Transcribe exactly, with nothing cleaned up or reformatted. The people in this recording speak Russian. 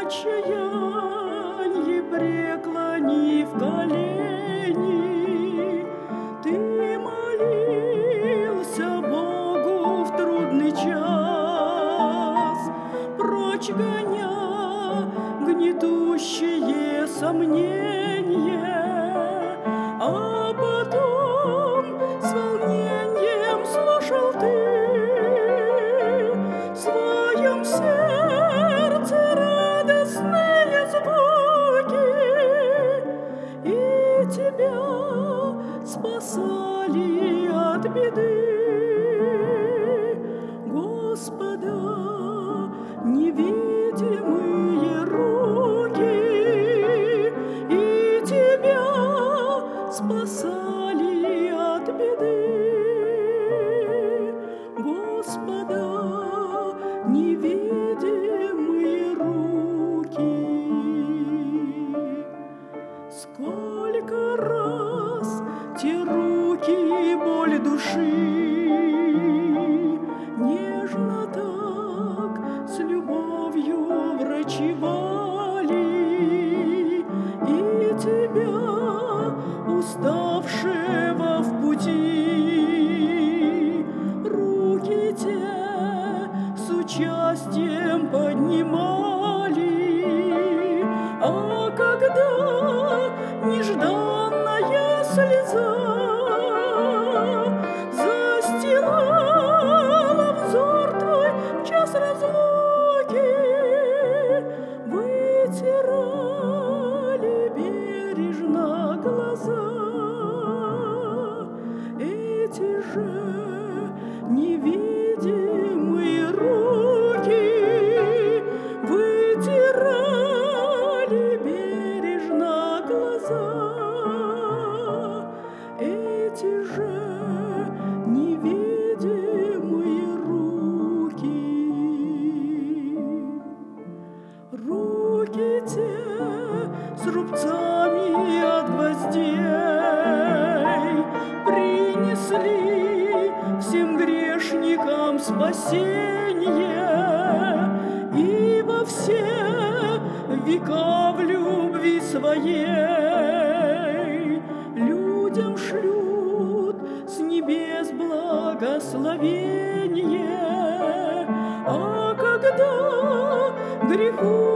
отчаянии, преклонив колени, ты молился Богу в трудный час, прочь гоня гнетущие сомнения, а потом с волнением слушал ты в своем сердце радостные звуки, и тебя спасали от беды. Господа, невидимые руки, и тебя спасали от беды. Господа, невидимые руки. Сколько раз те руки боль души нежно так с любовью врачевали, и тебя, уставшего в пути, руки те с участием поднимали, а когда нежданная слеза застилала взор твой в час разлуки, вытирали бережно глаза эти же невидимые руки, вытирали бережно глаза эти же невидимые руки. Руки те с рубцами от гвоздей принесли всем грешникам спасение, и во все века в любви своей людям шлют с небес благословение, а когда греху